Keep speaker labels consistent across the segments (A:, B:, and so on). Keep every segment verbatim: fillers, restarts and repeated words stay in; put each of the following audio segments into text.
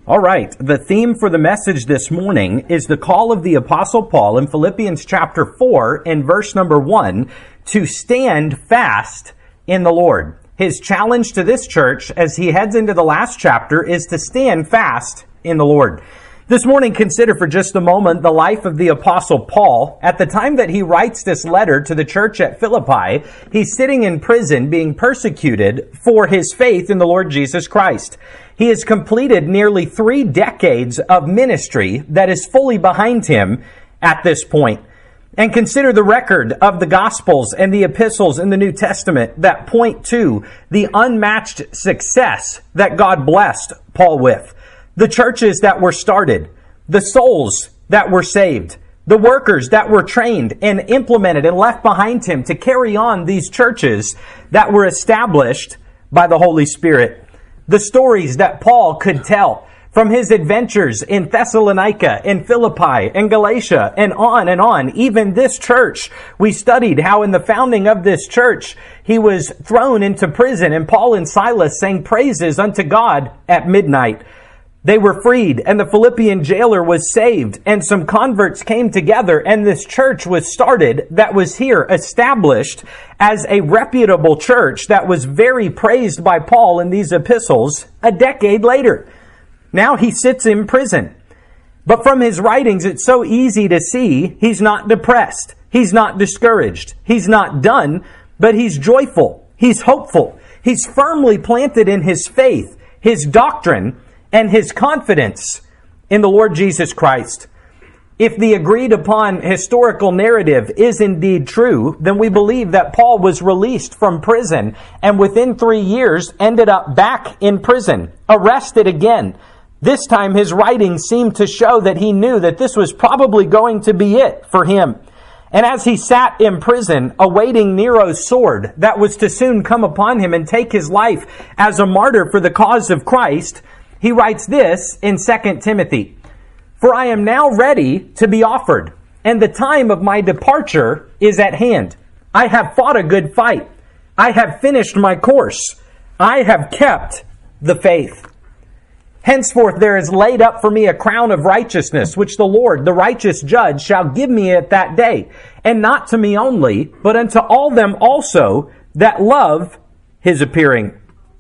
A: All right, the theme for the message this morning is the call of the Apostle Paul in Philippians chapter four and verse number one to stand fast in the Lord. His challenge to this church as he heads into the last chapter is to stand fast in the Lord. This morning, consider for just a moment the life of the Apostle Paul. At the time that he writes this letter to the church at Philippi, he's sitting in prison being persecuted for his faith in the Lord Jesus Christ. He has completed nearly three decades of ministry that is fully behind him at this point. And consider the record of the Gospels and the epistles in the New Testament that point to the unmatched success that God blessed Paul with. The churches that were started, the souls that were saved, the workers that were trained and implemented and left behind him to carry on these churches that were established by the Holy Spirit. The stories that Paul could tell from his adventures in Thessalonica, in Philippi, in Galatia, and on and on. Even this church, we studied how in the founding of this church, he was thrown into prison and Paul and Silas sang praises unto God at midnight. They were freed and the Philippian jailer was saved and some converts came together and this church was started that was here established as a reputable church that was very praised by Paul in these epistles a decade later. Now he sits in prison. But from his writings, it's so easy to see he's not depressed. He's not discouraged. He's not done, but he's joyful. He's hopeful. He's firmly planted in his faith, his doctrine, and his confidence in the Lord Jesus Christ. If the agreed upon historical narrative is indeed true, then we believe that Paul was released from prison and within three years ended up back in prison, arrested again. This time his writings seemed to show that he knew that this was probably going to be it for him. And as he sat in prison, awaiting Nero's sword that was to soon come upon him and take his life as a martyr for the cause of Christ, he writes this in Second Timothy, "For I am now ready to be offered, and the time of my departure is at hand. I have fought a good fight. I have finished my course. I have kept the faith. Henceforth there is laid up for me a crown of righteousness, which the Lord, the righteous judge, shall give me at that day, and not to me only, but unto all them also that love his appearing."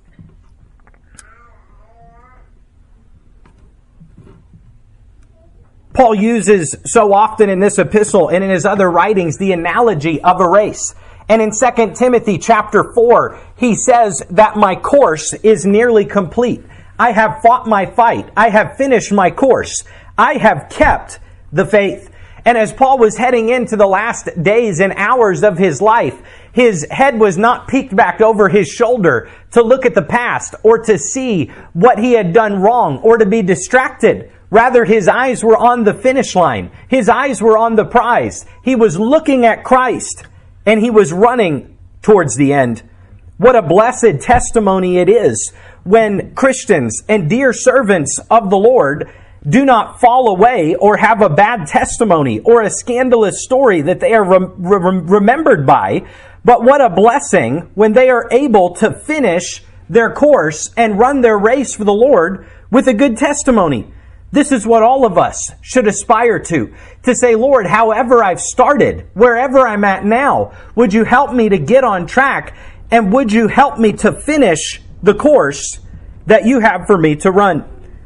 A: Paul uses so often in this epistle and in his other writings the analogy of a race. And in Second Timothy chapter four, he says that my course is nearly complete. I have fought my fight. I have finished my course. I have kept the faith. And as Paul was heading into the last days and hours of his life, his head was not peeked back over his shoulder to look at the past or to see what he had done wrong or to be distracted. Rather, his eyes were on the finish line. His eyes were on the prize. He was looking at Christ and he was running towards the end. What a blessed testimony it is when Christians and dear servants of the Lord do not fall away or have a bad testimony or a scandalous story that they are rem- rem- remembered by. But what a blessing when they are able to finish their course and run their race for the Lord with a good testimony. This is what all of us should aspire to. To say, Lord, however I've started, wherever I'm at now, would you help me to get on track? And would you help me to finish the course that you have for me to run?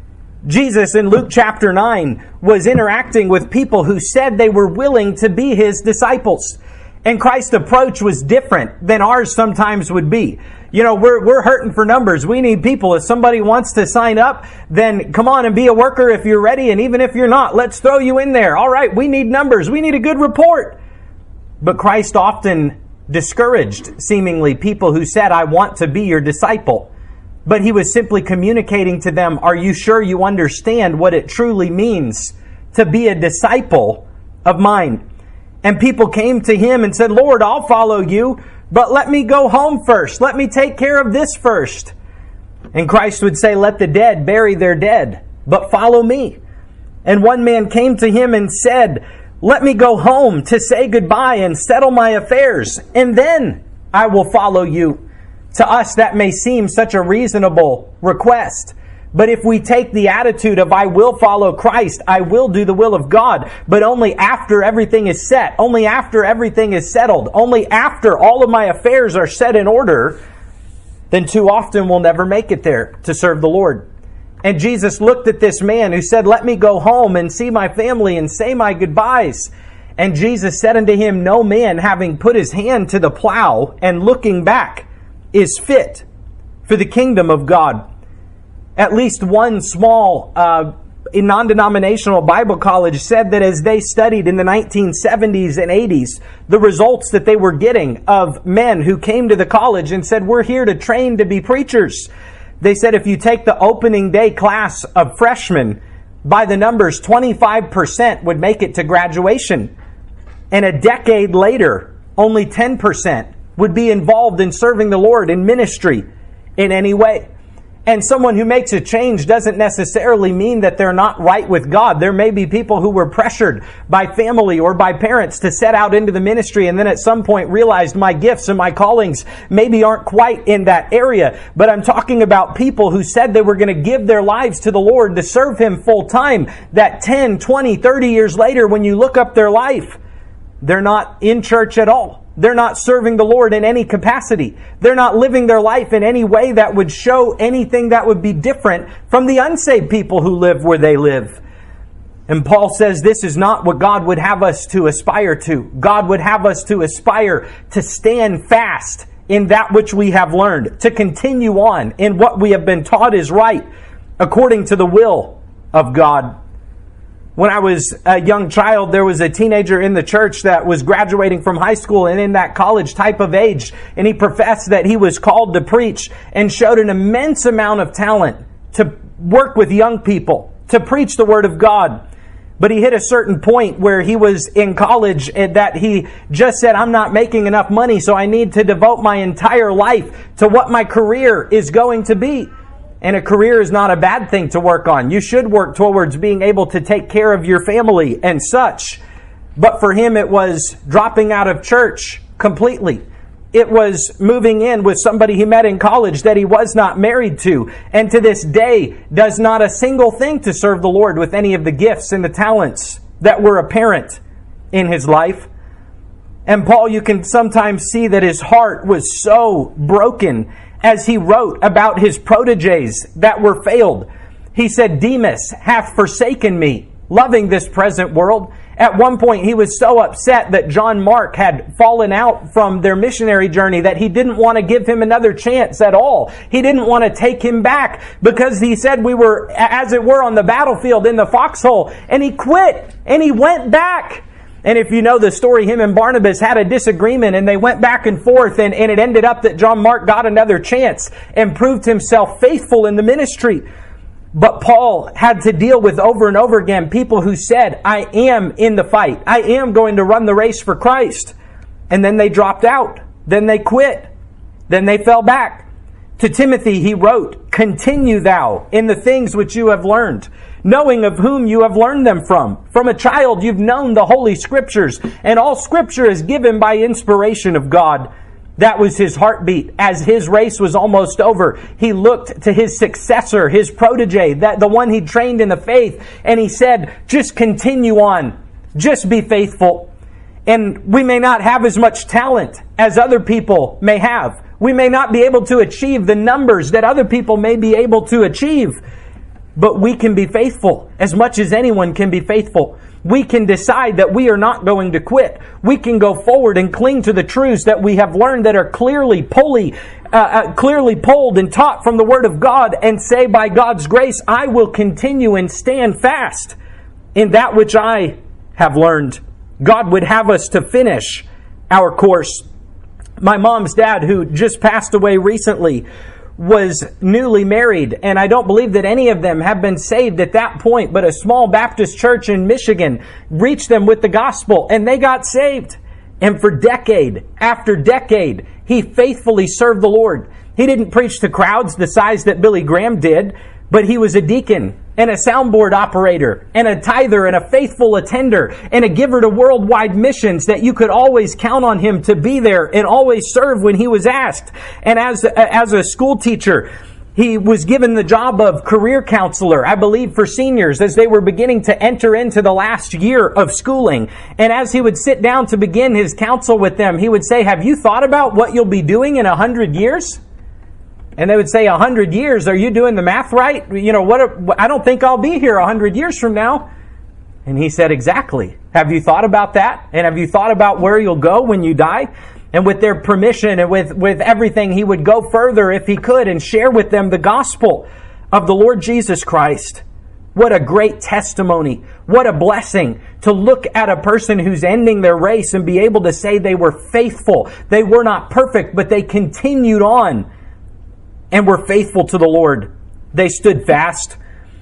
A: Jesus in Luke chapter nine was interacting with people who said they were willing to be his disciples. And Christ's approach was different than ours sometimes would be. You know, we're we're hurting for numbers. We need people. If somebody wants to sign up, then come on and be a worker if you're ready. And even if you're not, let's throw you in there. All right, we need numbers. We need a good report. But Christ often discouraged, seemingly, people who said, I want to be your disciple. But he was simply communicating to them, are you sure you understand what it truly means to be a disciple of mine? And people came to him and said, Lord, I'll follow you, but let me go home first. Let me take care of this first. And Christ would say, let the dead bury their dead, but follow me. And one man came to him and said, let me go home to say goodbye and settle my affairs, and then I will follow you. To us, that may seem such a reasonable request. But if we take the attitude of I will follow Christ, I will do the will of God, but only after everything is set, only after everything is settled, only after all of my affairs are set in order, then too often we'll never make it there to serve the Lord. And Jesus looked at this man who said, let me go home and see my family and say my goodbyes. And Jesus said unto him, no man having put his hand to the plow and looking back is fit for the kingdom of God. At least one small uh, non-denominational Bible college said that as they studied in the nineteen seventies and eighties, the results that they were getting of men who came to the college and said, we're here to train to be preachers. They said if you take the opening day class of freshmen, by the numbers, twenty-five percent would make it to graduation. And a decade later, only ten percent would be involved in serving the Lord in ministry in any way. And someone who makes a change doesn't necessarily mean that they're not right with God. There may be people who were pressured by family or by parents to set out into the ministry and then at some point realized my gifts and my callings maybe aren't quite in that area. But I'm talking about people who said they were going to give their lives to the Lord to serve Him full time, that ten, twenty, thirty years later, when you look up their life, they're not in church at all. They're not serving the Lord in any capacity. They're not living their life in any way that would show anything that would be different from the unsaved people who live where they live. And Paul says this is not what God would have us to aspire to. God would have us to aspire to stand fast in that which we have learned, to continue on in what we have been taught is right, according to the will of God. When I was a young child, there was a teenager in the church that was graduating from high school and in that college type of age. And he professed that he was called to preach and showed an immense amount of talent to work with young people, to preach the Word of God. But he hit a certain point where he was in college and that he just said, I'm not making enough money, so I need to devote my entire life to what my career is going to be. And a career is not a bad thing to work on. You should work towards being able to take care of your family and such. But for him, it was dropping out of church completely. It was moving in with somebody he met in college that he was not married to. And to this day, does not a single thing to serve the Lord with any of the gifts and the talents that were apparent in his life. And Paul, you can sometimes see that his heart was so broken as he wrote about his proteges that were failed. He said, Demas hath forsaken me, loving this present world. At one point, he was so upset that John Mark had fallen out from their missionary journey that he didn't want to give him another chance at all. He didn't want to take him back because he said we were, as it were, on the battlefield in the foxhole. And he quit and he went back. And if you know the story, him and Barnabas had a disagreement and they went back and forth and, and it ended up that John Mark got another chance and proved himself faithful in the ministry. But Paul had to deal with over and over again people who said, I am in the fight. I am going to run the race for Christ. And then they dropped out. Then they quit. Then they fell back. To Timothy he wrote, continue thou in the things which you have learned, knowing of whom you have learned them from. From a child you've known the Holy Scriptures, and all Scripture is given by inspiration of God. That was his heartbeat. As his race was almost over, he looked to his successor, his protege, that the one he trained in the faith, and he said, just continue on. Just be faithful. And we may not have as much talent as other people may have. We may not be able to achieve the numbers that other people may be able to achieve. But we can be faithful as much as anyone can be faithful. We can decide that we are not going to quit. We can go forward and cling to the truths that we have learned that are clearly, pulley, uh, uh, clearly pulled and taught from the Word of God and say, by God's grace, I will continue and stand fast in that which I have learned. God would have us to finish our course. My mom's dad, who just passed away recently, was newly married, and I don't believe that any of them have been saved at that point, but a small Baptist church in Michigan reached them with the gospel, and they got saved. And for decade after decade, he faithfully served the Lord. He didn't preach to crowds the size that Billy Graham did, but he was a deacon and a soundboard operator and a tither and a faithful attender and a giver to worldwide missions that you could always count on him to be there and always serve when he was asked. And as, as a school teacher, He was given the job of career counselor, I believe, for seniors as they were beginning to enter into the last year of schooling. And as he would sit down to begin his counsel with them, he would say, have you thought about what you'll be doing in a hundred years? And they would say, a hundred years? Are you doing the math right? You know, what? I don't think I'll be here a hundred years from now. And he said, exactly. Have you thought about that? And have you thought about where you'll go when you die? And with their permission and with, with everything, he would go further if he could and share with them the gospel of the Lord Jesus Christ. What a great testimony. What a blessing to look at a person who's ending their race and be able to say they were faithful. They were not perfect, but they continued on and were faithful to the Lord. They stood fast.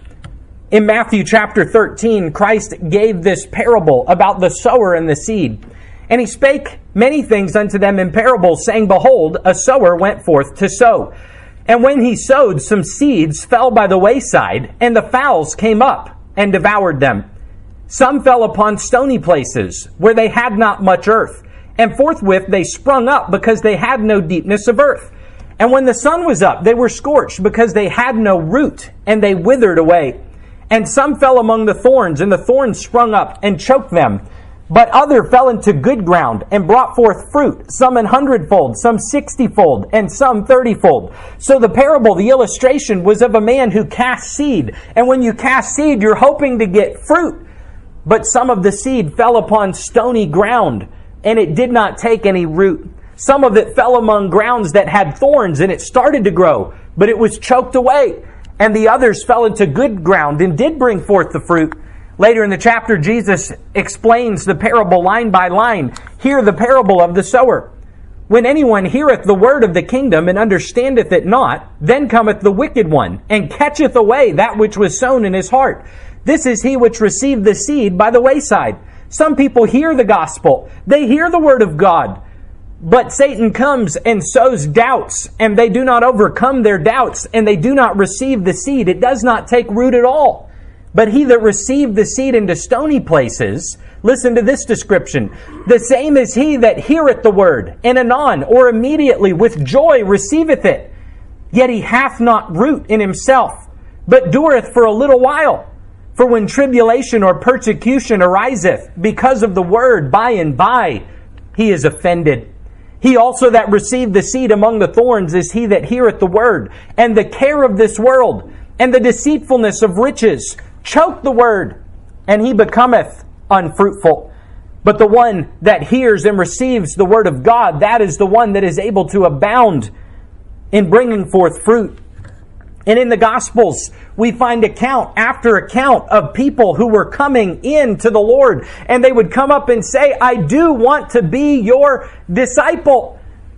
A: In Matthew chapter thirteen, Christ gave this parable about the sower and the seed. And he spake many things unto them in parables, saying, behold, a sower went forth to sow. And when he sowed, some seeds fell by the wayside, and the fowls came up and devoured them. Some fell upon stony places, where they had not much earth. And forthwith they sprung up, because they had no deepness of earth. And when the sun was up, they were scorched, because they had no root, and they withered away. And some fell among the thorns, and the thorns sprung up and choked them. But other fell into good ground and brought forth fruit, some an hundredfold, some sixtyfold, and some thirtyfold. So the parable, the illustration, was of a man who cast seed. And when you cast seed, you're hoping to get fruit. But some of the seed fell upon stony ground, and it did not take any root. Some of it fell among grounds that had thorns, and it started to grow, but it was choked away. And the others fell into good ground and did bring forth the fruit. Later in the chapter, Jesus explains the parable line by line. Hear the parable of the sower. When anyone heareth the word of the kingdom and understandeth it not, then cometh the wicked one, and catcheth away that which was sown in his heart. This is he which received the seed by the wayside. Some people hear the gospel. They hear the word of God. But Satan comes and sows doubts, and they do not overcome their doubts, and they do not receive the seed. It does not take root at all. But he that received the seed into stony places, listen to this description, the same is he that heareth the word, and anon, or immediately with joy receiveth it. Yet he hath not root in himself, but dureth for a little while. For when tribulation or persecution ariseth because of the word, by and by he is offended. He also that received the seed among the thorns is he that heareth the word, and the care of this world, and the deceitfulness of riches, choke the word, and he becometh unfruitful. But the one that hears and receives the word of God, that is the one that is able to abound in bringing forth fruit. And in the Gospels, we find account after account of people who were coming in to the Lord, and they would come up and say, I do want to be your disciple.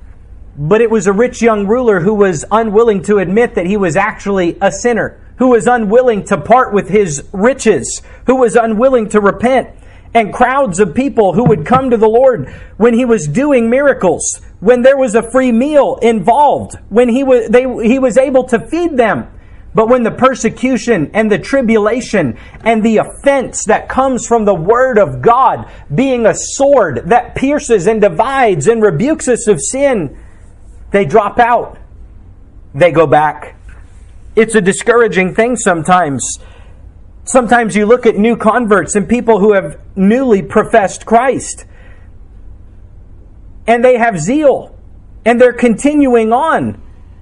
A: But it was a rich young ruler who was unwilling to admit that he was actually a sinner, who was unwilling to part with his riches, who was unwilling to repent. And crowds of people who would come to the Lord when he was doing miracles, when there was a free meal involved, when he was, they, he was able to feed them. But when the persecution and the tribulation and the offense that comes from the word of God being a sword that pierces and divides and rebukes us of sin, they drop out. They go back. It's a discouraging thing sometimes. Sometimes you look at new converts and people who have newly professed Christ, and they have zeal, and they're continuing on.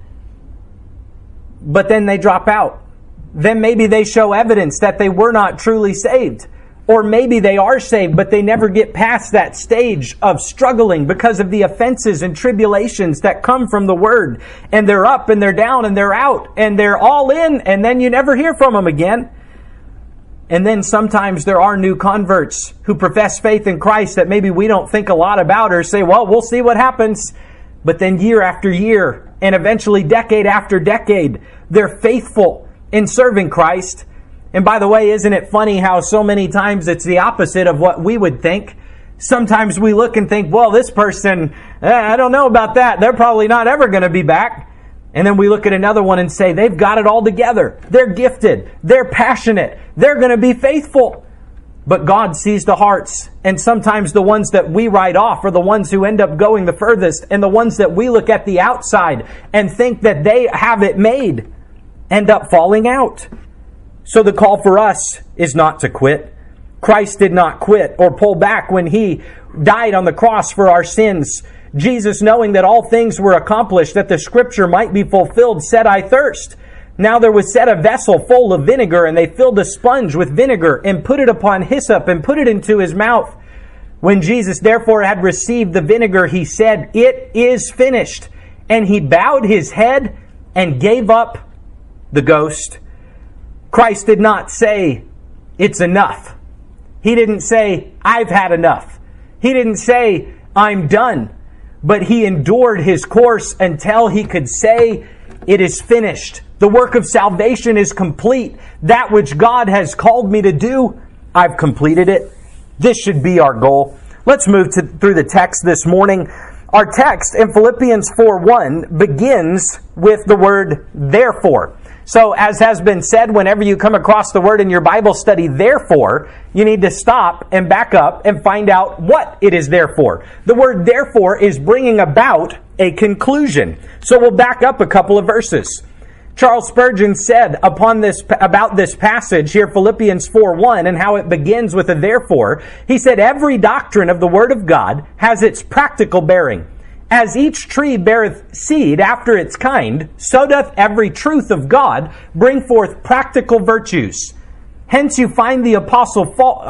A: But then they drop out. Then maybe they show evidence that they were not truly saved. Or maybe they are saved, but they never get past that stage of struggling because of the offenses and tribulations that come from the word. And they're up and they're down and they're out and they're all in, and then you never hear from them again. And then sometimes there are new converts who profess faith in Christ that maybe we don't think a lot about or say, well, we'll see what happens. But then year after year and eventually decade after decade, they're faithful in serving Christ. And by the way, isn't it funny how so many times it's the opposite of what we would think? Sometimes we look and think, well, this person, eh, I don't know about that. They're probably not ever going to be back. And then we look at another one and say, they've got it all together. They're gifted. They're passionate. They're going to be faithful. But God sees the hearts. And sometimes the ones that we write off are the ones who end up going the furthest. And the ones that we look at the outside and think that they have it made end up falling out. So the call for us is not to quit. Christ did not quit or pull back when he died on the cross for our sins. Jesus, knowing that all things were accomplished, that the scripture might be fulfilled, said, I thirst. Now there was set a vessel full of vinegar, and they filled a sponge with vinegar and put it upon hyssop and put it into his mouth. When Jesus therefore had received the vinegar, he said, it is finished. And he bowed his head and gave up the ghost. Christ did not say, it's enough. He didn't say, I've had enough. He didn't say, I'm done. But he endured his course until he could say, it is finished. The work of salvation is complete. That which God has called me to do, I've completed it. This should be our goal. Let's move to, through the text this morning. Our text in Philippians four one begins with the word therefore. So as has been said, whenever you come across the word in your Bible study, therefore, you need to stop and back up and find out what it is there for. The word therefore is bringing about a conclusion. So we'll back up a couple of verses. Charles Spurgeon said upon this about this passage here, Philippians four one, and how it begins with a therefore. He said, every doctrine of the Word of God has its practical bearing. As each tree beareth seed after its kind, so doth every truth of God bring forth practical virtues. Hence you find the Apostle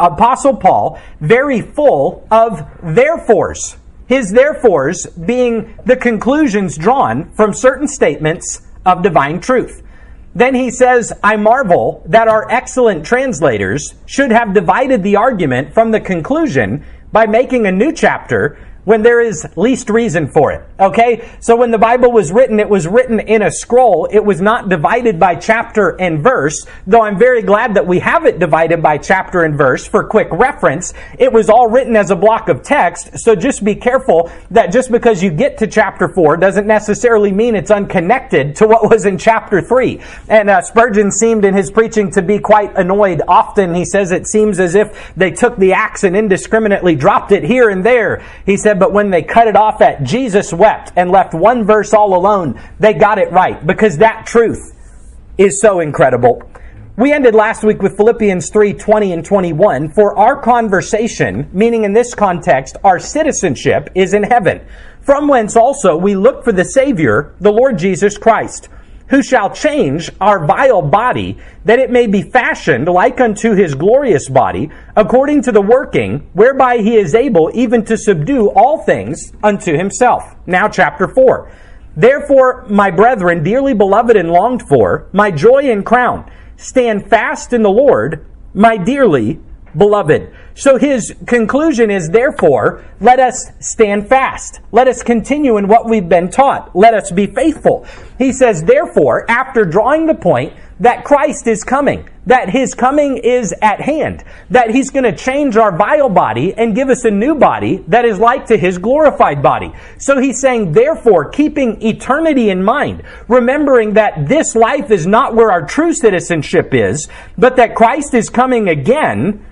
A: Paul very full of therefores. His therefores being the conclusions drawn from certain statements of divine truth. Then he says, I marvel that our excellent translators should have divided the argument from the conclusion by making a new chapter when there is least reason for it. Okay? So when the Bible was written, it was written in a scroll. It was not divided by chapter and verse, though I'm very glad that we have it divided by chapter and verse for quick reference. It was all written as a block of text, so just be careful that just because you get to chapter four doesn't necessarily mean it's unconnected to what was in chapter three. And uh, Spurgeon seemed in his preaching to be quite annoyed. Often he says it seems as if they took the axe and indiscriminately dropped it here and there. He said, but when they cut it off at Jesus wept and left one verse all alone, they got it right, because that truth is so incredible. We ended last week with Philippians three twenty and twenty-one. For our conversation, meaning in this context, our citizenship is in heaven, from whence also we look for the Savior, the Lord Jesus Christ, who shall change our vile body, that it may be fashioned like unto his glorious body, according to the working whereby he is able even to subdue all things unto himself. Now chapter four. Therefore, my brethren, dearly beloved and longed for, my joy and crown, stand fast in the Lord, my dearly beloved. So his conclusion is, therefore, let us stand fast. Let us continue in what we've been taught. Let us be faithful. He says, therefore, after drawing the point that Christ is coming, that his coming is at hand, that he's going to change our vile body and give us a new body that is like to his glorified body. So he's saying, therefore, keeping eternity in mind, remembering that this life is not where our true citizenship is, but that Christ is coming again,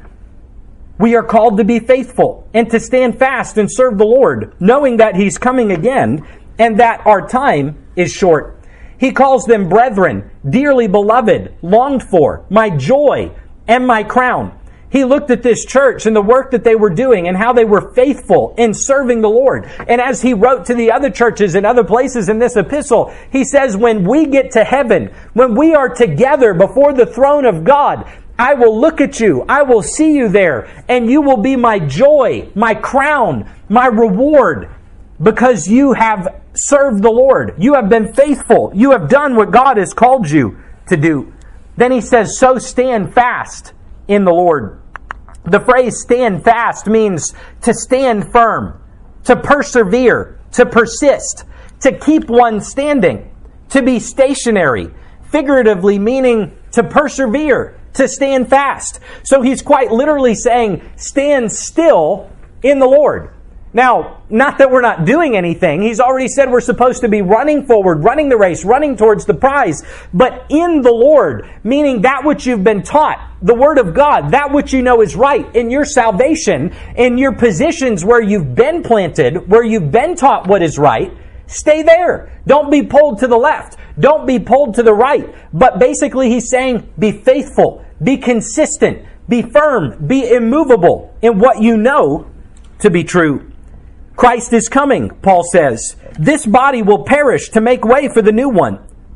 A: we are called to be faithful and to stand fast and serve the Lord, knowing that he's coming again and that our time is short. He calls them brethren, dearly beloved, longed for, my joy and my crown. He looked at this church and the work that they were doing and how they were faithful in serving the Lord. And as he wrote to the other churches and other places in this epistle, he says, when we get to heaven, when we are together before the throne of God, I will look at you, I will see you there, and you will be my joy, my crown, my reward, because you have served the Lord. You have been faithful. You have done what God has called you to do. Then he says, so stand fast in the Lord. The phrase stand fast means to stand firm, to persevere, to persist, to keep one standing, to be stationary, figuratively meaning to persevere, to stand fast. So he's quite literally saying, stand still in the Lord. Now, not that we're not doing anything. He's already said we're supposed to be running forward, running the race, running towards the prize. But in the Lord, meaning that which you've been taught, the Word of God, that which you know is right, in your salvation, in your positions where you've been planted, where you've been taught what is right, Stay there. Don't be pulled to the left. Don't be pulled to the right. But basically he's saying, be faithful, be consistent, be firm, be immovable in what you know to be true. Christ is coming, Paul says. This body will perish to make way for the new one.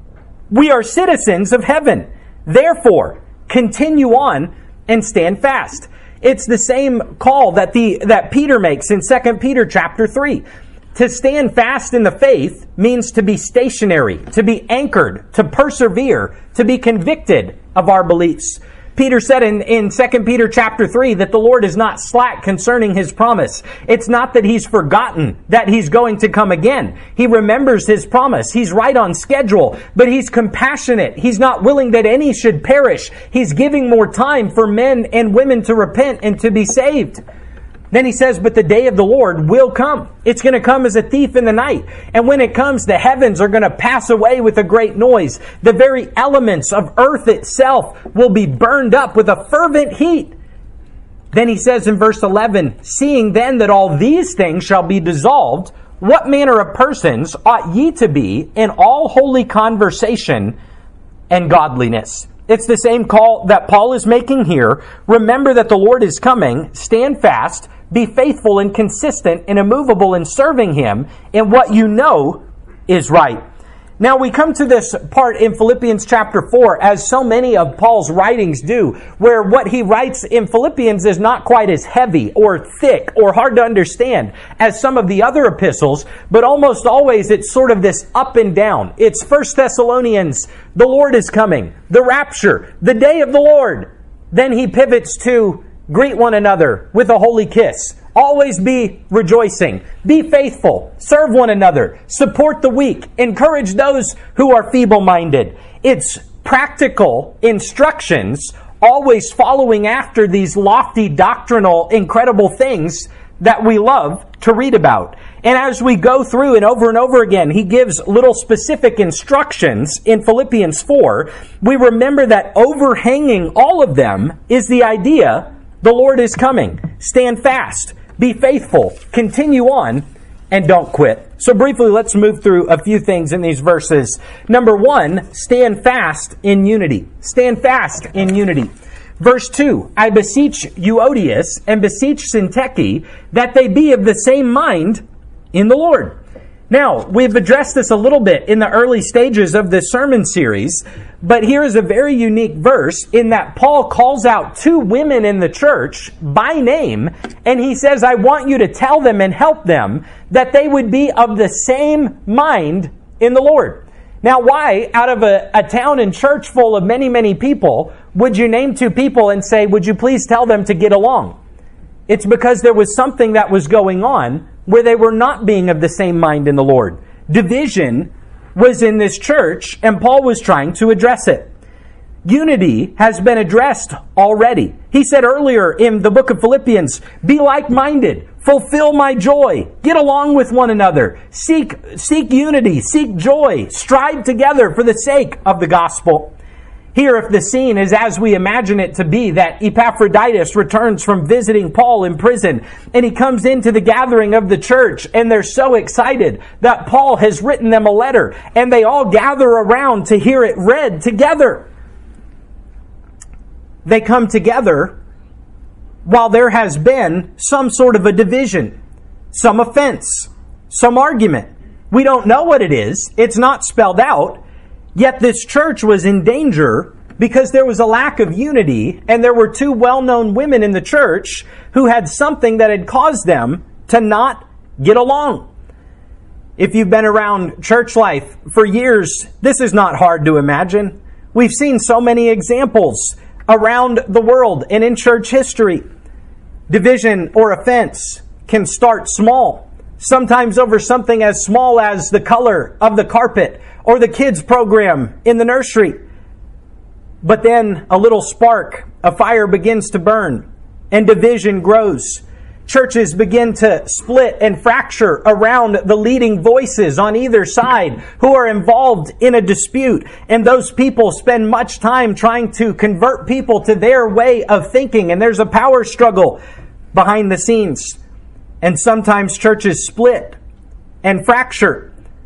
A: We are citizens of heaven. Therefore, continue on and stand fast. It's the same call that the that Peter makes in Second Peter chapter three. To stand fast in the faith means to be stationary, to be anchored, to persevere, to be convicted of our beliefs. Peter said in, in Second Peter chapter three that the Lord is not slack concerning his promise. It's not that he's forgotten that he's going to come again. He remembers his promise. He's right on schedule, but he's compassionate. He's not willing that any should perish. He's giving more time for men and women to repent and to be saved. Then he says, but the day of the Lord will come. It's going to come as a thief in the night. And when it comes, the heavens are going to pass away with a great noise. The very elements of earth itself will be burned up with a fervent heat. Then he says in verse eleven, seeing then that all these things shall be dissolved, what manner of persons ought ye to be in all holy conversation and godliness? It's the same call that Paul is making here. Remember that the Lord is coming. Stand fast. Be faithful and consistent and immovable in serving him in what you know is right. Now we come to this part in Philippians chapter four, as so many of Paul's writings do, where what he writes in Philippians is not quite as heavy or thick or hard to understand as some of the other epistles, but almost always it's sort of this up and down. It's First Thessalonians, the Lord is coming, the rapture, the day of the Lord. Then he pivots to greet one another with a holy kiss. Always be rejoicing. Be faithful. Serve one another. Support the weak. Encourage those who are feeble-minded. It's practical instructions, always following after these lofty, doctrinal, incredible things that we love to read about. And as we go through and over and over again, he gives little specific instructions in Philippians four. We remember that overhanging all of them is the idea: the Lord is coming. Stand fast. Be faithful. Continue on. And don't quit. So briefly, let's move through a few things in these verses. Number one, stand fast in unity. Stand fast in unity. Verse two, I beseech Euodias and beseech Syntyche that they be of the same mind in the Lord. Now, we've addressed this a little bit in the early stages of this sermon series, but here is a very unique verse in that Paul calls out two women in the church by name, and he says, I want you to tell them and help them that they would be of the same mind in the Lord. Now, why, out of a, a town and church full of many, many people, would you name two people and say, would you please tell them to get along? It's because there was something that was going on where they were not being of the same mind in the Lord. Division was in this church, and Paul was trying to address it. Unity has been addressed already. He said earlier in the book of Philippians, be like-minded, fulfill my joy, get along with one another, seek, seek unity, seek joy, strive together for the sake of the gospel. Here, if the scene is as we imagine it to be, that Epaphroditus returns from visiting Paul in prison, and he comes into the gathering of the church, and they're so excited that Paul has written them a letter, and they all gather around to hear it read together. They come together while there has been some sort of a division, some offense, some argument. We don't know what it is. It's not spelled out. Yet this church was in danger because there was a lack of unity, and there were two well-known women in the church who had something that had caused them to not get along. If you've been around church life for years, this is not hard to imagine. We've seen so many examples around the world and in church history. Division or offense can start small, sometimes over something as small as the color of the carpet or the kids' program in the nursery. But then a little spark, a fire begins to burn, and division grows. Churches begin to split and fracture around the leading voices on either side who are involved in a dispute. And those people spend much time trying to convert people to their way of thinking. And there's a power struggle behind the scenes. And sometimes churches split and fracture.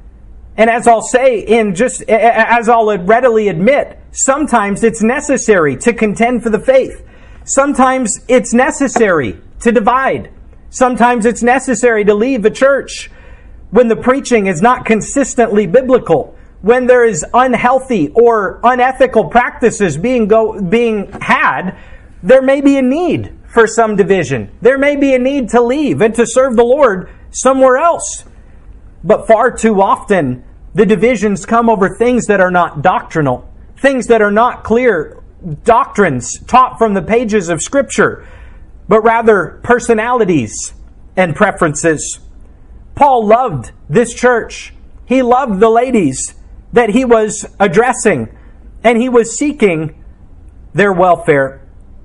A: And as I'll say, in just as I'll readily admit, sometimes it's necessary to contend for the faith. Sometimes it's necessary to divide. Sometimes it's necessary to leave a church when the preaching is not consistently biblical, when there is unhealthy or unethical practices being go, being had. There may be a need for some division. There may be a need to leave and to serve the Lord somewhere else. But far too often, the divisions come over things that are not doctrinal, things that are not clear doctrines taught from the pages of Scripture, but rather personalities and preferences. Paul loved this church. He loved the ladies that he was addressing, and he was seeking their welfare.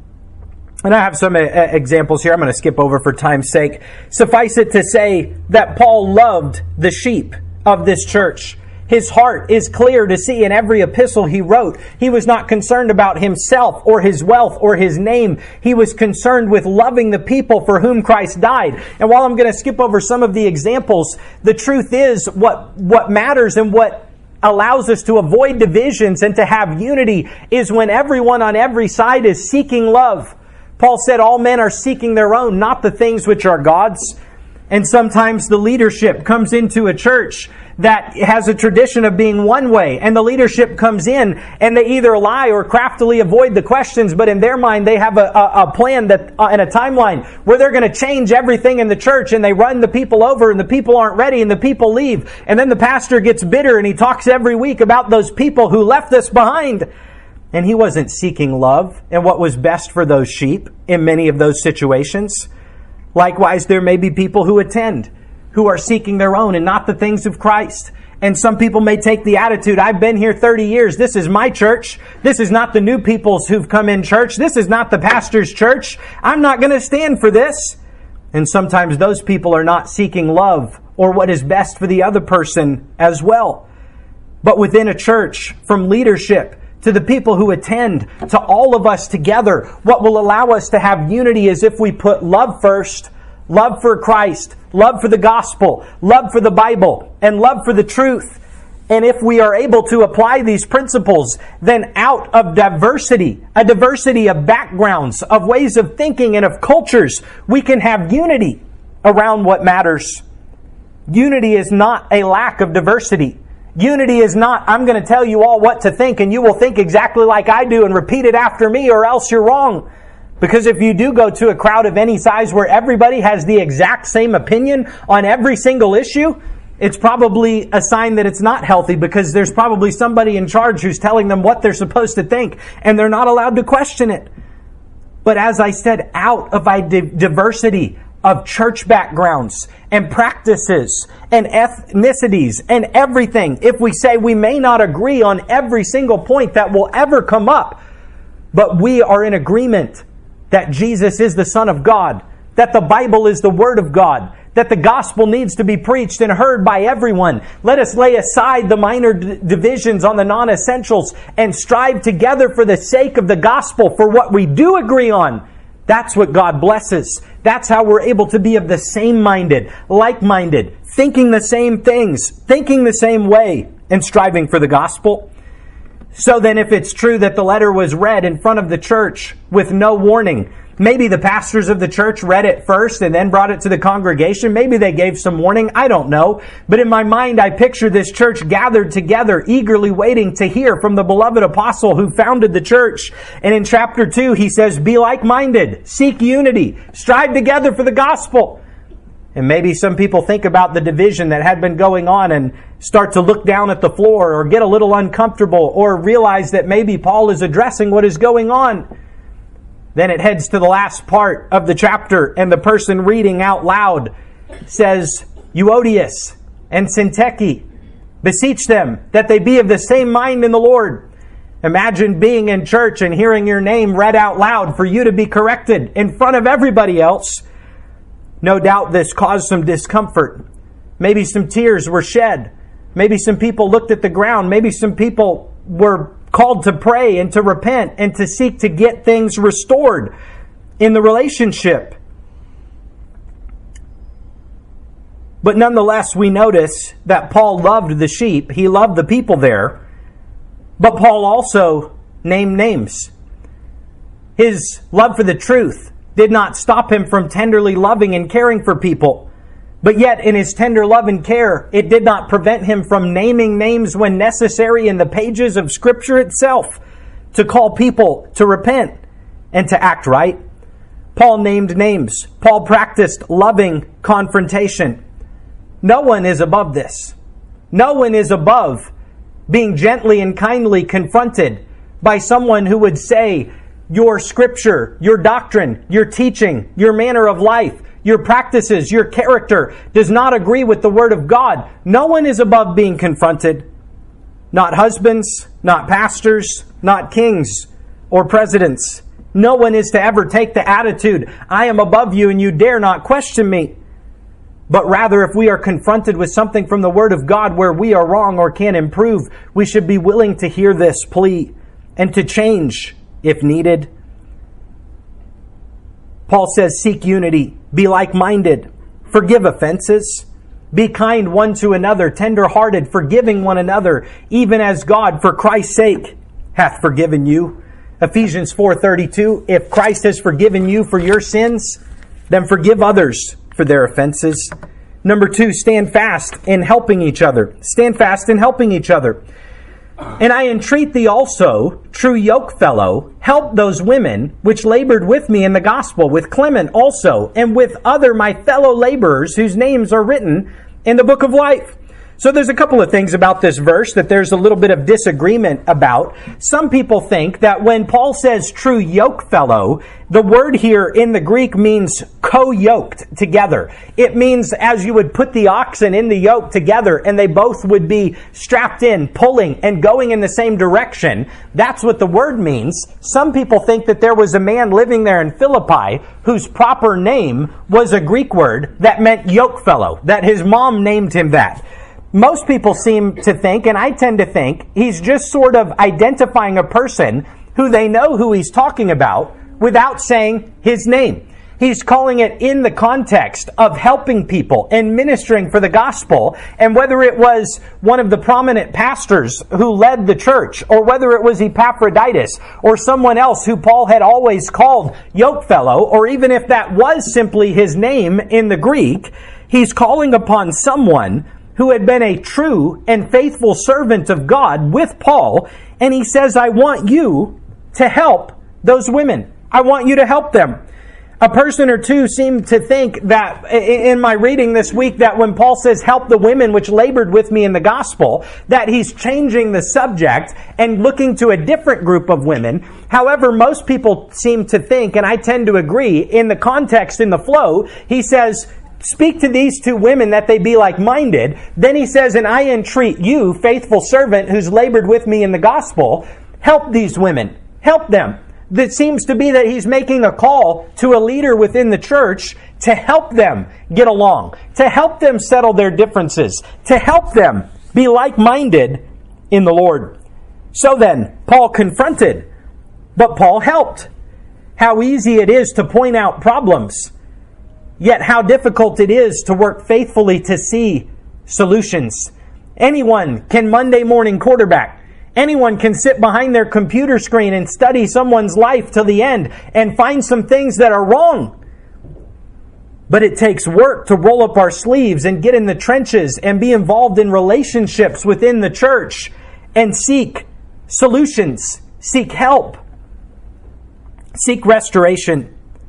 A: And I have some uh, examples here I'm going to skip over for time's sake. Suffice it to say that Paul loved the sheep of this church. His heart is clear to see in every epistle he wrote. He was not concerned about himself or his wealth or his name. He was concerned with loving the people for whom Christ died. And while I'm going to skip over some of the examples, the truth is what, what matters and what allows us to avoid divisions and to have unity is when everyone on every side is seeking love. Paul said all men are seeking their own, not the things which are God's. And sometimes the leadership comes into a church that has a tradition of being one way, and the leadership comes in and they either lie or craftily avoid the questions, but in their mind they have a, a, a plan that uh, and a timeline where they're going to change everything in the church, and they run the people over and the people aren't ready and the people leave. And then the pastor gets bitter and he talks every week about those people who left us behind. And he wasn't seeking love and what was best for those sheep in many of those situations. Likewise, there may be people who attend who are seeking their own and not the things of Christ. And some people may take the attitude, I've been here thirty years. This is my church. This is not the new peoples who've come in church. This is not the pastor's church. I'm not going to stand for this. And sometimes those people are not seeking love or what is best for the other person as well. But within a church, from leadership to the people who attend, to all of us together, what will allow us to have unity is if we put love first, love for Christ, love for the gospel, love for the Bible, and love for the truth. And if we are able to apply these principles, then out of diversity, a diversity of backgrounds, of ways of thinking, and of cultures, we can have unity around what matters. Unity is not a lack of diversity. Unity is not, I'm going to tell you all what to think and you will think exactly like I do and repeat it after me or else you're wrong. Because if you do go to a crowd of any size where everybody has the exact same opinion on every single issue, it's probably a sign that it's not healthy, because there's probably somebody in charge who's telling them what they're supposed to think and they're not allowed to question it. But as I said, out of a diversity of church backgrounds and practices and ethnicities and everything, if we say we may not agree on every single point that will ever come up, but we are in agreement that Jesus is the Son of God, that the Bible is the Word of God, that the gospel needs to be preached and heard by everyone. Let us lay aside the minor d- divisions on the non-essentials and strive together for the sake of the gospel for what we do agree on. That's what God blesses. That's how we're able to be of the same-minded, like-minded, thinking the same things, thinking the same way, and striving for the gospel. So then, if it's true that the letter was read in front of the church with no warning, maybe the pastors of the church read it first and then brought it to the congregation. Maybe they gave some warning. I don't know. But in my mind, I picture this church gathered together, eagerly waiting to hear from the beloved apostle who founded the church. And in chapter two, he says, be like-minded, seek unity, strive together for the gospel. And maybe some people think about the division that had been going on and start to look down at the floor or get a little uncomfortable or realize that maybe Paul is addressing what is going on. Then it heads to the last part of the chapter, and the person reading out loud says, Euodias and Syntyche, beseech them that they be of the same mind in the Lord. Imagine being in church and hearing your name read out loud for you to be corrected in front of everybody else. No doubt this caused some discomfort. Maybe some tears were shed. Maybe some people looked at the ground. Maybe some people were called to pray and to repent and to seek to get things restored in the relationship. But nonetheless, we notice that Paul loved the sheep. He loved the people there. But Paul also named names. His love for the truth did not stop him from tenderly loving and caring for people. But yet, in his tender love and care, it did not prevent him from naming names when necessary in the pages of Scripture itself to call people to repent and to act right. Paul named names. Paul practiced loving confrontation. No one is above this. No one is above being gently and kindly confronted by someone who would say, your scripture, your doctrine, your teaching, your manner of life, your practices, your character does not agree with the Word of God. No one is above being confronted. Not husbands, not pastors, not kings or presidents. No one is to ever take the attitude, I am above you and you dare not question me. But rather, if we are confronted with something from the Word of God where we are wrong or can improve, we should be willing to hear this plea and to change if needed. Paul says, seek unity, be like-minded, forgive offenses, be kind one to another, tender-hearted, forgiving one another, even as God, for Christ's sake, hath forgiven you. Ephesians four thirty-two, if Christ has forgiven you for your sins, then forgive others for their offenses. Number two, stand fast in helping each other. Stand fast in helping each other. And I entreat thee also, true yokefellow, help those women which labored with me in the gospel, with Clement also, and with other my fellow laborers whose names are written in the book of life. So there's a couple of things about this verse that there's a little bit of disagreement about. Some people think that when Paul says true yokefellow, the word here in the Greek means co-yoked together. It means as you would put the oxen in the yoke together and they both would be strapped in, pulling and going in the same direction. That's what the word means. Some people think that there was a man living there in Philippi whose proper name was a Greek word that meant yokefellow, that his mom named him that. Most people seem to think, and I tend to think, he's just sort of identifying a person who they know who he's talking about without saying his name. He's calling it in the context of helping people and ministering for the gospel. And whether it was one of the prominent pastors who led the church, or whether it was Epaphroditus, or someone else who Paul had always called yokefellow, or even if that was simply his name in the Greek, he's calling upon someone who had been a true and faithful servant of God with Paul, and he says, I want you to help those women. I want you to help them. A person or two seem to think that, in my reading this week, that when Paul says, help the women which labored with me in the gospel, that he's changing the subject and looking to a different group of women. However, most people seem to think, and I tend to agree, in the context, in the flow, he says, speak to these two women that they be like-minded. Then he says, and I entreat you, faithful servant who's labored with me in the gospel, help these women. Help them. That seems to be that he's making a call to a leader within the church to help them get along, to help them settle their differences, to help them be like-minded in the Lord. So then, Paul confronted, but Paul helped. How easy it is to point out problems, yet how difficult it is to work faithfully to see solutions. Anyone can Monday morning quarterback. Anyone can sit behind their computer screen and study someone's life till the end and find some things that are wrong. But it takes work to roll up our sleeves and get in the trenches and be involved in relationships within the church and seek solutions, seek help, seek restoration.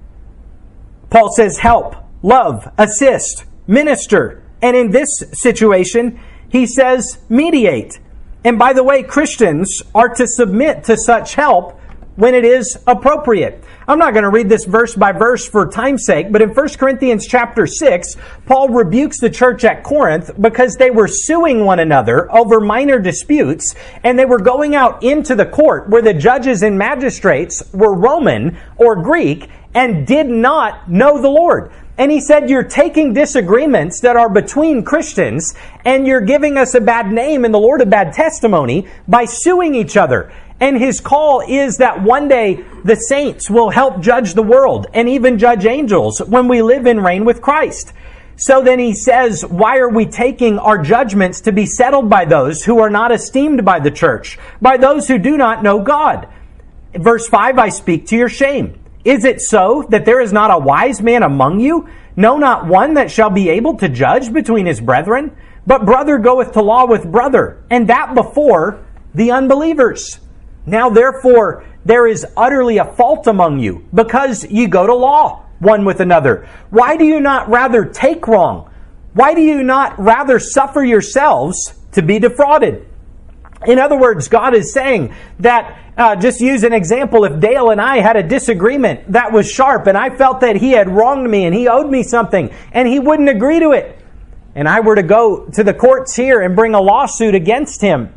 A: Paul says help, love, assist, minister. And in this situation, he says mediate. And by the way, Christians are to submit to such help when it is appropriate. I'm not going to read this verse by verse for time's sake, but in First Corinthians chapter six, Paul rebukes the church at Corinth because they were suing one another over minor disputes, and they were going out into the court where the judges and magistrates were Roman or Greek and did not know the Lord. And he said, you're taking disagreements that are between Christians and you're giving us a bad name and the Lord a bad testimony by suing each other. And his call is that one day the saints will help judge the world and even judge angels when we live and reign with Christ. So then he says, why are we taking our judgments to be settled by those who are not esteemed by the church, by those who do not know God? Verse five, I speak to your shame. Is it so that there is not a wise man among you? No, not one that shall be able to judge between his brethren? But brother goeth to law with brother, and that before the unbelievers. Now therefore there is utterly a fault among you, because ye go to law one with another. Why do you not rather take wrong? Why do you not rather suffer yourselves to be defrauded? In other words, God is saying that, uh, just use an example, if Dale and I had a disagreement that was sharp and I felt that he had wronged me and he owed me something and he wouldn't agree to it, and I were to go to the courts here and bring a lawsuit against him,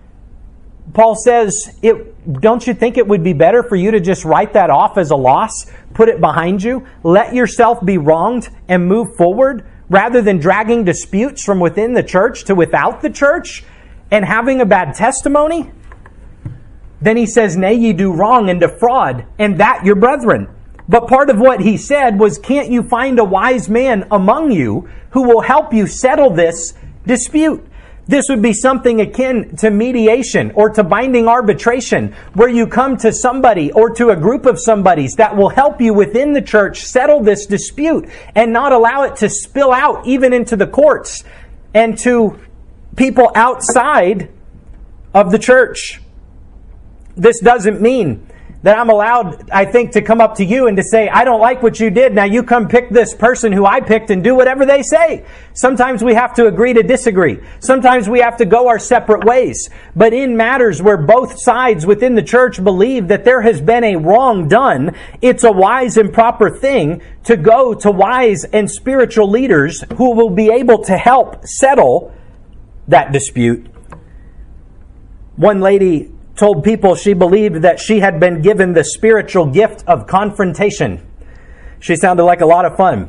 A: Paul says, it, don't you think it would be better for you to just write that off as a loss, put it behind you, let yourself be wronged and move forward, rather than dragging disputes from within the church to without the church and having a bad testimony? Then he says, nay, ye do wrong and defraud, and that your brethren. But part of what he said was, can't you find a wise man among you who will help you settle this dispute? This would be something akin to mediation or to binding arbitration, where you come to somebody or to a group of somebodies that will help you within the church settle this dispute and not allow it to spill out even into the courts and to people outside of the church. This doesn't mean that I'm allowed, I think, to come up to you and to say, I don't like what you did. Now you come pick this person who I picked and do whatever they say. Sometimes we have to agree to disagree. Sometimes we have to go our separate ways. But in matters where both sides within the church believe that there has been a wrong done, it's a wise and proper thing to go to wise and spiritual leaders who will be able to help settle that dispute. One lady told people she believed that she had been given the spiritual gift of confrontation. She sounded like a lot of fun.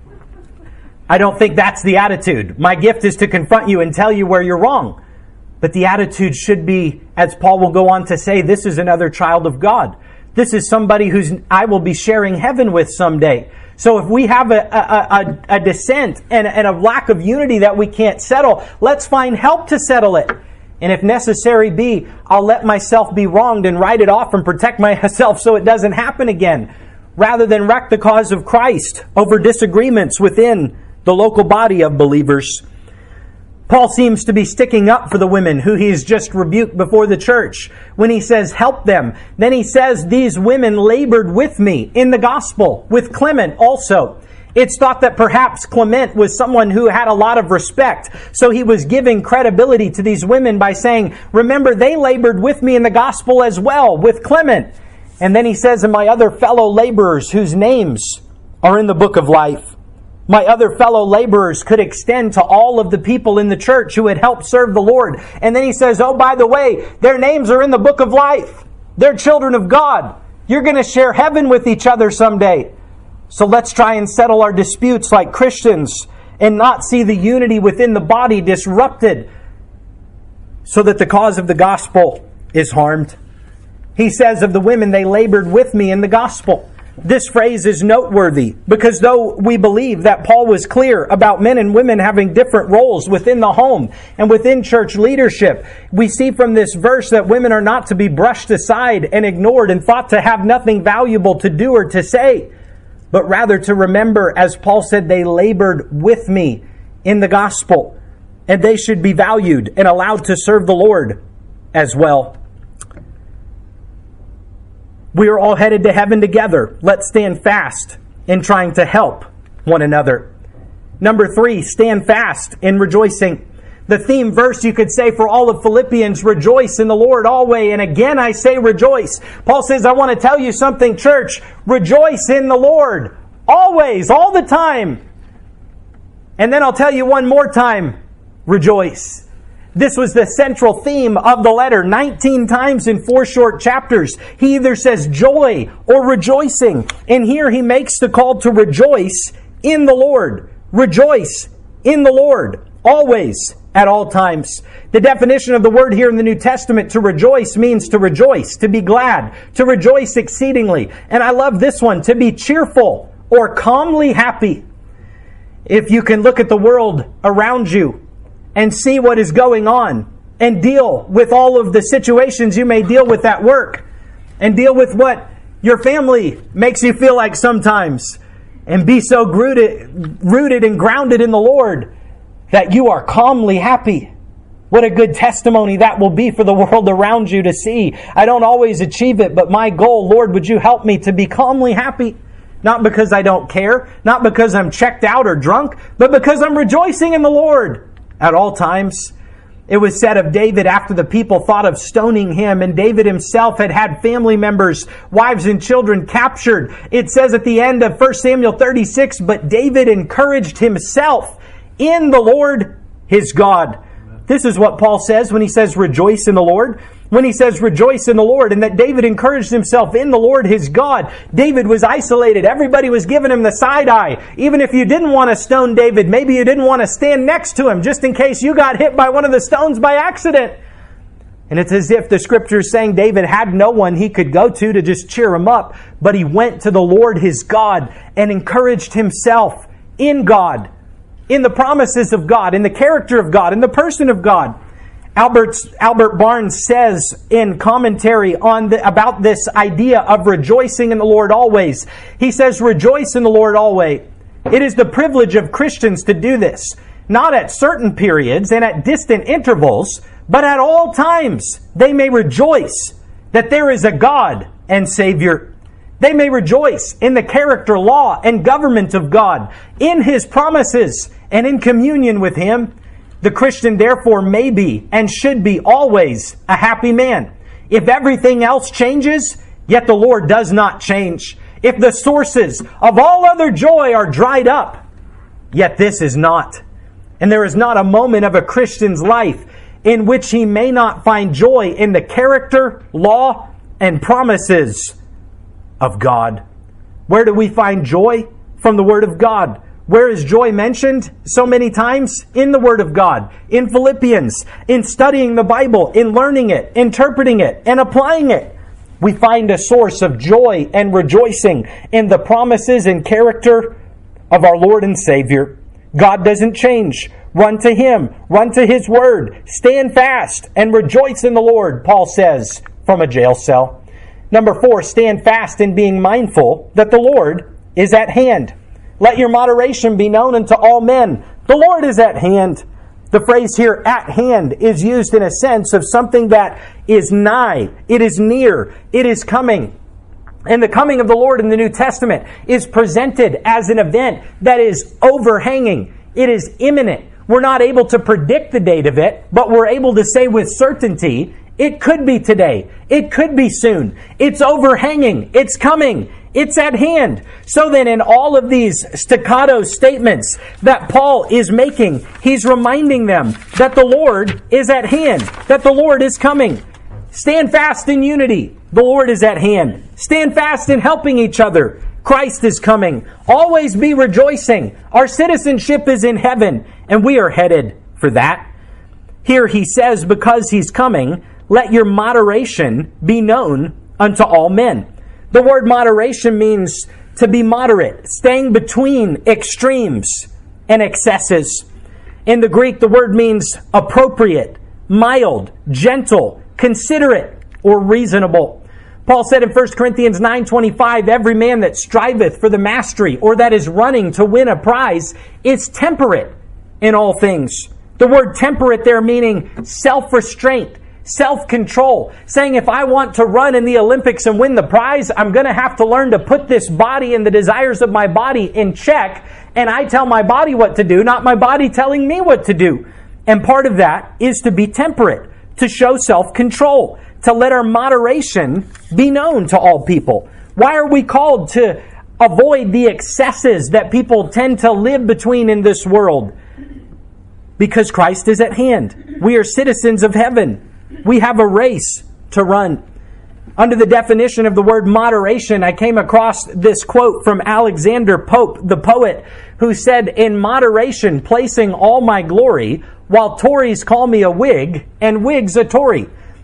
A: I don't think that's the attitude. My gift is to confront you and tell you where you're wrong. But the attitude should be, as Paul will go on to say, this is another child of God. This is somebody who's I will be sharing heaven with someday. So if we have a, a, a, a dissent and, and a lack of unity that we can't settle, let's find help to settle it. And if necessary be, I'll let myself be wronged and write it off and protect myself so it doesn't happen again, rather than wreck the cause of Christ over disagreements within the local body of believers. Paul seems to be sticking up for the women who he's just rebuked before the church when he says, help them. Then he says, these women labored with me in the gospel, with Clement also. It's thought that perhaps Clement was someone who had a lot of respect. So he was giving credibility to these women by saying, remember, they labored with me in the gospel as well, with Clement. And then he says, and my other fellow laborers whose names are in the book of life. My other fellow laborers could extend to all of the people in the church who had helped serve the Lord. And then he says, oh, by the way, their names are in the book of life. They're children of God. You're going to share heaven with each other someday. So let's try and settle our disputes like Christians and not see the unity within the body disrupted so that the cause of the gospel is harmed. He says of the women, they labored with me in the gospel. This phrase is noteworthy because though we believe that Paul was clear about men and women having different roles within the home and within church leadership, we see from this verse that women are not to be brushed aside and ignored and thought to have nothing valuable to do or to say, but rather to remember, as Paul said, they labored with me in the gospel, and they should be valued and allowed to serve the Lord as well. We are all headed to heaven together. Let's stand fast in trying to help one another. Number three, stand fast in rejoicing. The theme verse, you could say, for all of Philippians, rejoice in the Lord always. And again, I say rejoice. Paul says, I want to tell you something, church. Rejoice in the Lord always, all the time. And then I'll tell you one more time, rejoice. This was the central theme of the letter. nineteen times in four short chapters. He either says joy or rejoicing. And here he makes the call to rejoice in the Lord. Rejoice in the Lord always, at all times. The definition of the word here in the New Testament, to rejoice, means to rejoice, to be glad, to rejoice exceedingly. And I love this one, to be cheerful or calmly happy. If you can look at the world around you and see what is going on and deal with all of the situations you may deal with at work and deal with what your family makes you feel like sometimes, and be so rooted, rooted and grounded in the Lord that you are calmly happy. What a good testimony that will be for the world around you to see. I don't always achieve it, but my goal, Lord, would you help me to be calmly happy? Not because I don't care, not because I'm checked out or drunk, but because I'm rejoicing in the Lord at all times. It was said of David after the people thought of stoning him, and David himself had had family members, wives and children captured. It says at the end of First Samuel thirty-six, but David encouraged himself in the Lord his God. This is what Paul says when he says rejoice in the Lord. When he says rejoice in the Lord, and that David encouraged himself in the Lord his God. David was isolated. Everybody was giving him the side eye. Even if you didn't want to stone David, maybe you didn't want to stand next to him just in case you got hit by one of the stones by accident. And it's as if the scripture is saying David had no one he could go to to just cheer him up, but he went to the Lord his God and encouraged himself in God, in the promises of God, in the character of God, in the person of God. Albert, Albert Barnes says in commentary on the, about this idea of rejoicing in the Lord always. He says, rejoice in the Lord always. It is the privilege of Christians to do this, not at certain periods and at distant intervals, but at all times. They may rejoice that there is a God and Savior. They may rejoice in the character, law, and government of God, in His promises, and in communion with Him. The Christian therefore may be and should be always a happy man. If everything else changes, yet the Lord does not change. If the sources of all other joy are dried up, yet this is not. And there is not a moment of a Christian's life in which he may not find joy in the character, law, and promises of God. Where do we find joy? From the Word of God. Where is joy mentioned so many times? In the Word of God, in Philippians, in studying the Bible, in learning it, interpreting it, and applying it. We find a source of joy and rejoicing in the promises and character of our Lord and Savior. God doesn't change. Run to Him. Run to His Word. Stand fast and rejoice in the Lord, Paul says from a jail cell. Number four, stand fast in being mindful that the Lord is at hand. Let your moderation be known unto all men. The Lord is at hand. The phrase here, at hand, is used in a sense of something that is nigh. It is near. It is coming. And the coming of the Lord in the New Testament is presented as an event that is overhanging. It is imminent. We're not able to predict the date of it, but we're able to say with certainty, it could be today. It could be soon. It's overhanging. It's coming. It's at hand. So then in all of these staccato statements that Paul is making, he's reminding them that the Lord is at hand, that the Lord is coming. Stand fast in unity. The Lord is at hand. Stand fast in helping each other. Christ is coming. Always be rejoicing. Our citizenship is in heaven, and we are headed for that. Here he says, because He's coming, let your moderation be known unto all men. The word moderation means to be moderate, staying between extremes and excesses. In the Greek, the word means appropriate, mild, gentle, considerate, or reasonable. Paul said in First Corinthians nine twenty-five, every man that striveth for the mastery, or that is running to win a prize, is temperate in all things. The word temperate there meaning self-restraint, self-control, saying if I want to run in the Olympics and win the prize, I'm going to have to learn to put this body and the desires of my body in check, and I tell my body what to do, not my body telling me what to do. And part of that is to be temperate, to show self-control, to let our moderation be known to all people. Why are we called to avoid the excesses that people tend to live between in this world? Because Christ is at hand. We are citizens of heaven. We have a race to run. Under the definition of the word moderation, I came across this quote from Alexander Pope, the poet, who said, in moderation placing all my glory, while Tories call me a Whig and Whigs a Tory.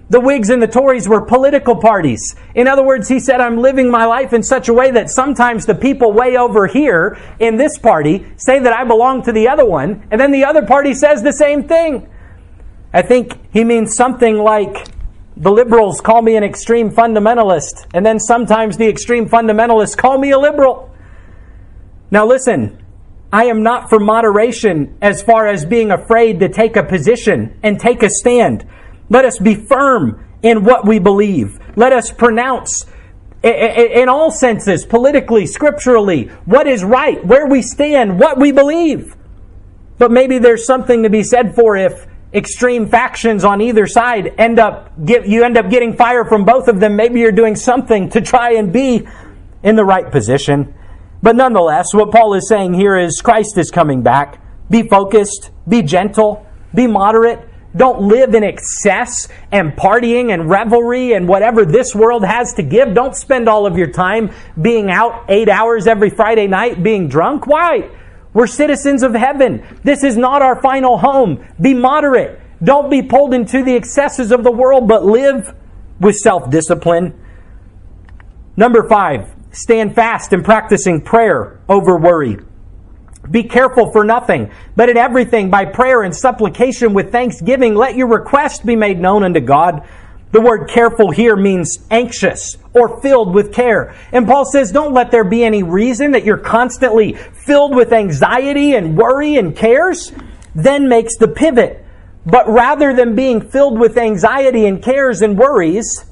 A: The Whigs and the Tories were political parties. In other words, he said, I'm living my life in such a way that sometimes the people way over here in this party say that I belong to the other one, and then the other party says the same thing. I think he means something like, the liberals call me an extreme fundamentalist, and then sometimes the extreme fundamentalists call me a liberal. Now listen, I am not for moderation as far as being afraid to take a position and take a stand. Let us be firm in what we believe. Let us pronounce in all senses, politically, scripturally, what is right, where we stand, what we believe. But maybe there's something to be said for if extreme factions on either side end up get, you end up getting fire from both of them. Maybe you're doing something to try and be in the right position. But nonetheless, what Paul is saying here is Christ is coming back. Be focused, be gentle, be moderate. Don't live in excess and partying and revelry and whatever this world has to give. Don't spend all of your time being out eight hours every Friday night being drunk. Why? We're citizens of heaven. This is not our final home. Be moderate. Don't be pulled into the excesses of the world, but live with self-discipline. Number five, stand fast in practicing prayer over worry. Be careful for nothing, but in everything by prayer and supplication with thanksgiving, let your request be made known unto God. The word careful here means anxious or filled with care. And Paul says, don't let there be any reason that you're constantly filled with anxiety and worry and cares. Then makes the pivot. But rather than being filled with anxiety and cares and worries,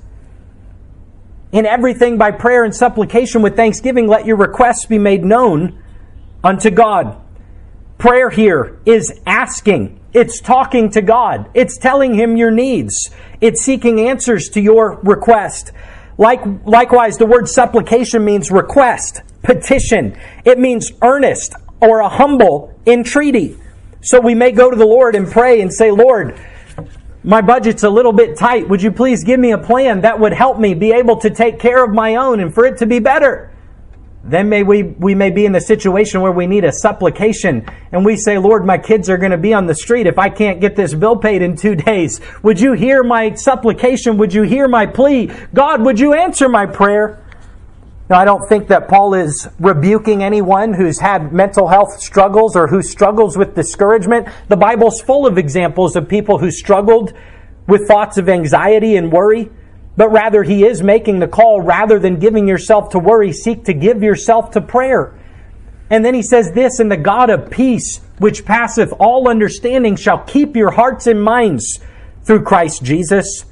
A: in everything by prayer and supplication with thanksgiving, let your requests be made known unto God. Prayer here is asking. It's talking to God. It's telling Him your needs. It's seeking answers to your request. Like, likewise, the word supplication means request, petition. It means earnest or a humble entreaty. So we may go to the Lord and pray and say, Lord, my budget's a little bit tight. Would you please give me a plan that would help me be able to take care of my own and for it to be better? Then may we, we may be in the situation where we need a supplication and we say, Lord, my kids are going to be on the street if I can't get this bill paid in two days. Would you hear my supplication? Would you hear my plea? God, would you answer my prayer? Now, I don't think that Paul is rebuking anyone who's had mental health struggles or who struggles with discouragement. The Bible's full of examples of people who struggled with thoughts of anxiety and worry. But rather, he is making the call, rather than giving yourself to worry, seek to give yourself to prayer. And then he says this, and the God of peace, which passeth all understanding, shall keep your hearts and minds through Christ Jesus.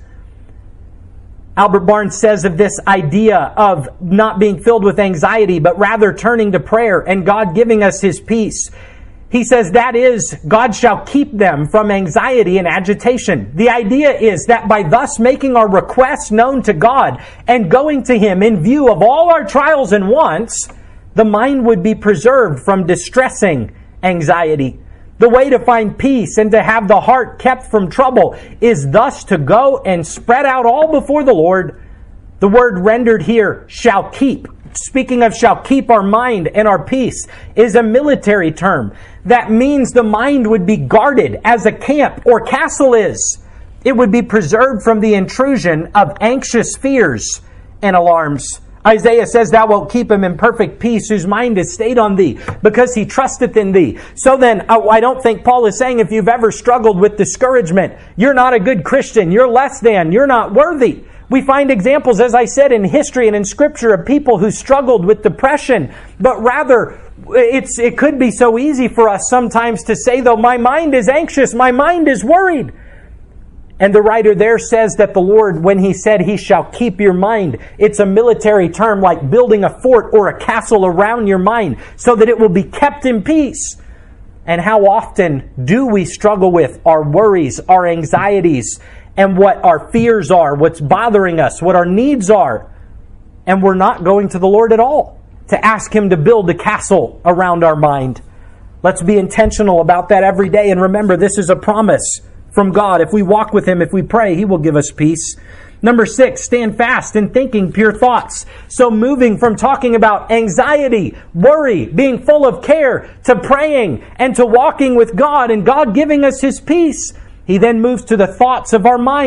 A: Albert Barnes says of this idea of not being filled with anxiety, but rather turning to prayer and God giving us His peace. He says that is, God shall keep them from anxiety and agitation. The idea is that by thus making our requests known to God and going to Him in view of all our trials and wants, the mind would be preserved from distressing anxiety. The way to find peace and to have the heart kept from trouble is thus to go and spread out all before the Lord. The word rendered here, shall keep, speaking of shall keep our mind and our peace, is a military term. That means the mind would be guarded as a camp or castle is. It would be preserved from the intrusion of anxious fears and alarms. Isaiah says, thou wilt keep him in perfect peace whose mind is stayed on thee, because he trusteth in thee. So then, I don't think Paul is saying if you've ever struggled with discouragement, you're not a good Christian, you're less than, you're not worthy. We find examples, as I said, in history and in Scripture of people who struggled with depression. But rather, it's it could be so easy for us sometimes to say, though, my mind is anxious, my mind is worried. And the writer there says that the Lord, when He said He shall keep your mind, it's a military term like building a fort or a castle around your mind so that it will be kept in peace. And how often do we struggle with our worries, our anxieties, and what our fears are, what's bothering us, what our needs are. And we're not going to the Lord at all to ask Him to build a castle around our mind. Let's be intentional about that every day. And remember, this is a promise from God. If we walk with Him, if we pray, He will give us peace. Number six, stand fast in thinking pure thoughts. So moving from talking about anxiety, worry, being full of care, to praying and to walking with God and God giving us His peace, He then moves to the thoughts of our mind.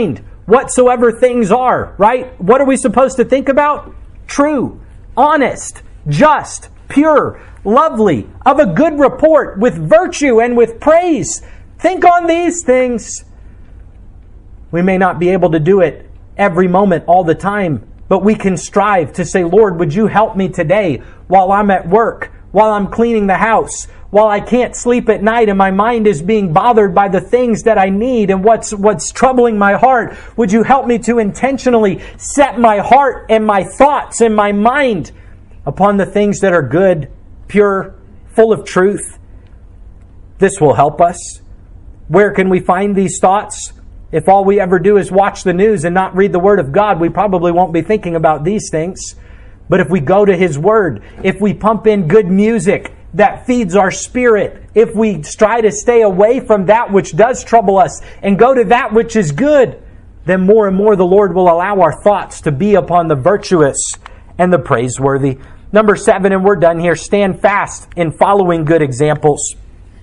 A: whatsoever things are, right? What are we supposed to think about? True, honest, just, pure, lovely, of a good report, with virtue and with praise. Think on these things. We may not be able to do it every moment, all the time, but we can strive to say, Lord, would you help me today while I'm at work, while I'm cleaning the house, while I can't sleep at night and my mind is being bothered by the things that I need and what's what's troubling my heart. Would you help me to intentionally set my heart and my thoughts and my mind upon the things that are good, pure, full of truth? This will help us. Where can we find these thoughts? If all we ever do is watch the news and not read the Word of God, we probably won't be thinking about these things. But if we go to His Word, if we pump in good music that feeds our spirit, if we try to stay away from that which does trouble us and go to that which is good, then more and more the Lord will allow our thoughts to be upon the virtuous and the praiseworthy. Number seven, and we're done here, stand fast in following good examples.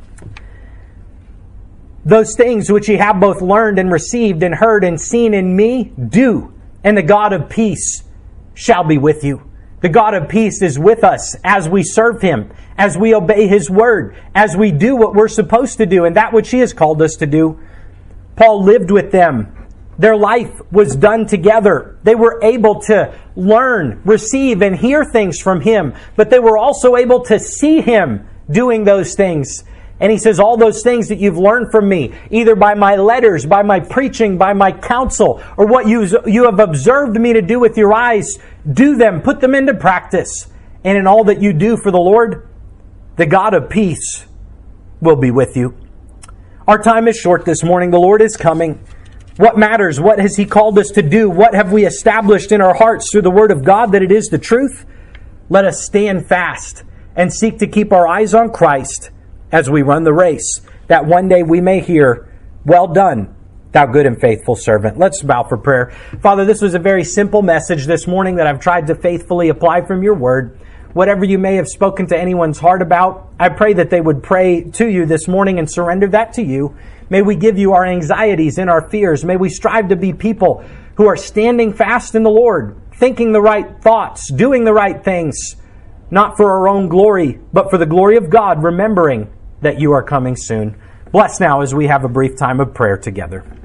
A: Those things which ye have both learned and received and heard and seen in me, do, and the God of peace shall be with you. The God of peace is with us as we serve Him, as we obey His word, as we do what we're supposed to do and that which He has called us to do. Paul lived with them. Their life was done together. They were able to learn, receive, and hear things from Him, but they were also able to see Him doing those things. And he says, all those things that you've learned from me, either by my letters, by my preaching, by my counsel, or what you, you have observed me to do with your eyes, do them, put them into practice. And in all that you do for the Lord, the God of peace will be with you. Our time is short this morning. The Lord is coming. What matters? What has He called us to do? What have we established in our hearts through the Word of God that it is the truth? Let us stand fast and seek to keep our eyes on Christ as we run the race, that one day we may hear, well done, thou good and faithful servant. Let's bow for prayer. Father, this was a very simple message this morning that I've tried to faithfully apply from your word. Whatever you may have spoken to anyone's heart about, I pray that they would pray to you this morning and surrender that to you. May we give you our anxieties and our fears. May we strive to be people who are standing fast in the Lord, thinking the right thoughts, doing the right things, not for our own glory, but for the glory of God, remembering that you are coming soon. Bless now as we have a brief time of prayer together.